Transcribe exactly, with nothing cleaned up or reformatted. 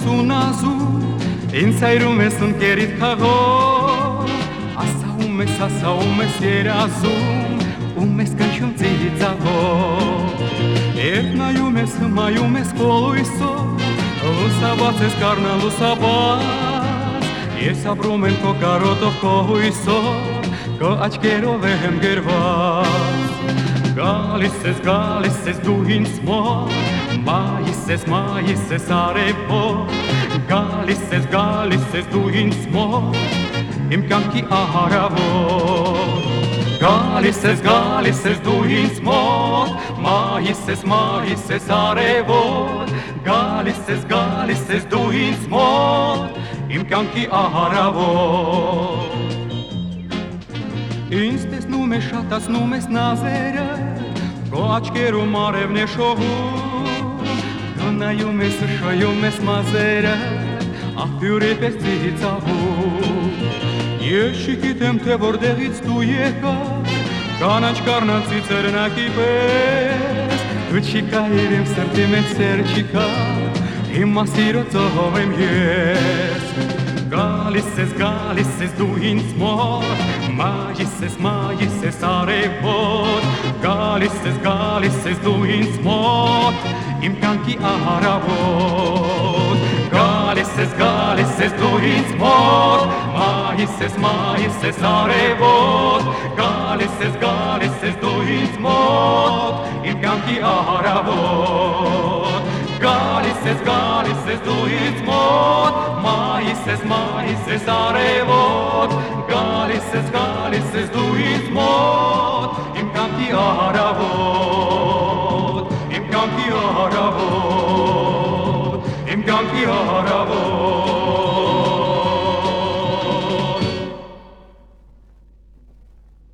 ունազում, ինձ հայրում ես ընկերիդ քաղով, ասաում ես, ասաում ես երազում, ում ես կնչում ծիծաղով, երբ նայում ես, հմայում ես կոլույսով, լուսաբաց ես կարնա լուսաբաց, ես ապրում եմ քո կարոտով քո հույսով, քո աչքերով եմ գերված, գալիս ես, գալիս ես դու ինձ մոտ, մայիս ես, մայիս ես արևոտ, գալիս ես, գալիս ես դու ինձ մոտ, իմ կյանքի արավոտ, գալիս ես, գալիս ես դու ինձ մոտ, մայիս ես, մայիս ես արևոտ, գալիս ես, գալիս ես դու ինձ մոտ, իմ կյանքի արավոտ, ինձ տեսնում ես, շատացնում ես նազերը, քո աչքերում արևն է շողում, քո նայում ես, շոյում ես մազերը, աղբյուրի պես ծիծաղում, ես չգիտեմ թե որտեղից դու եկար, կանաչ կառնան ծիծեռնակի պես, դու չկայիր իմ սրտի մեջ սեր չկար, հիմա սիրո ծով եմ ես, գալիս ես, գալիս ես դու ինձ մոտ, մայիս ես, մայիս ես արևոտ, գալիս ես, գալիս ես դու ինձ մոտ, իմ կյանքի արավոտ, գալիս ես, գալիս ես դու ինձ մոտ, մայիս ես, մայիս ես արևոտ, գալիս ես, գալիս ես դու ինձ մոտ, իմ կյանքի արավոտ, գալիս ես, գալիս ես դու ինձ մոտ, մայիս ես, մայիս ես արևոտ, գալիս ես, գալիս ես դու ինձ մոտ, իմ կյանքի արավոտ